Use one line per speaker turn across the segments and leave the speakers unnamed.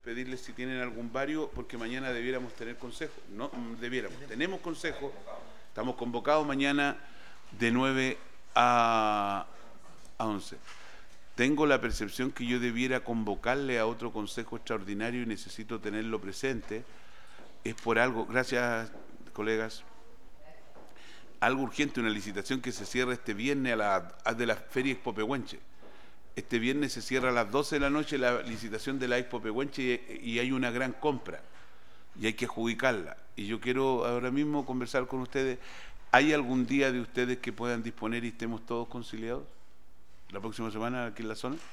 Pedirles si tienen algún vario, porque mañana debiéramos tener consejo. No, debiéramos. Tenemos consejo. Estamos convocados mañana de 9 a 11. Tengo la percepción que yo debiera convocarle a otro consejo extraordinario y necesito tenerlo presente. Es por algo, gracias colegas, algo urgente, una licitación que se cierra este viernes de la Feria Expo Pehuenche. Este viernes se cierra a las 12 de la noche la licitación de la Expo Pehuenche y hay una gran compra y hay que adjudicarla. Y yo quiero ahora mismo conversar con ustedes. ¿Hay algún día de ustedes que puedan disponer y estemos todos conciliados? ¿La próxima semana aquí en la zona?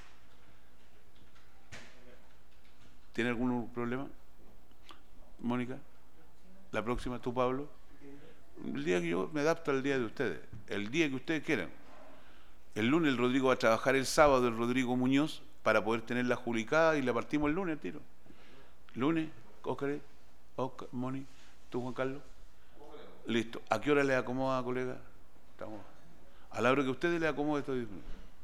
¿Tiene algún problema? Mónica, ¿la próxima tú, Pablo? El día que yo me adapto al día de ustedes, el día que ustedes quieran. El lunes el Rodrigo va a trabajar el sábado, el Rodrigo Muñoz, para poder tenerla adjudicada y la partimos el lunes al tiro. Lunes, Óscar, Moni, tú, Juan Carlos. Listo. ¿A qué hora le acomoda, colega? Estamos. A la hora que ustedes le acomode, estoy disponible.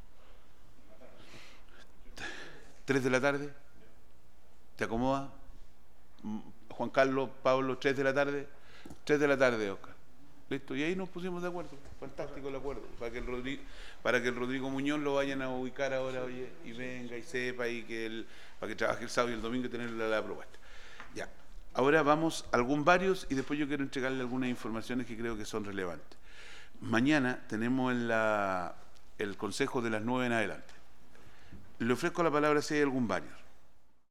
3 de la tarde. ¿Te acomoda? Juan Carlos, Pablo, 3 de la tarde. 3 de la tarde, Óscar. Listo, y ahí nos pusimos de acuerdo. Fantástico el acuerdo. Para que el Rodrigo Muñoz lo vayan a ubicar ahora, oye, y venga y sepa, y que para que trabaje el sábado y el domingo y tener la propuesta. Ya. Ahora vamos a varios y después yo quiero entregarle algunas informaciones que creo que son relevantes. Mañana tenemos el consejo de las 9 en adelante. Le ofrezco la palabra si hay varios.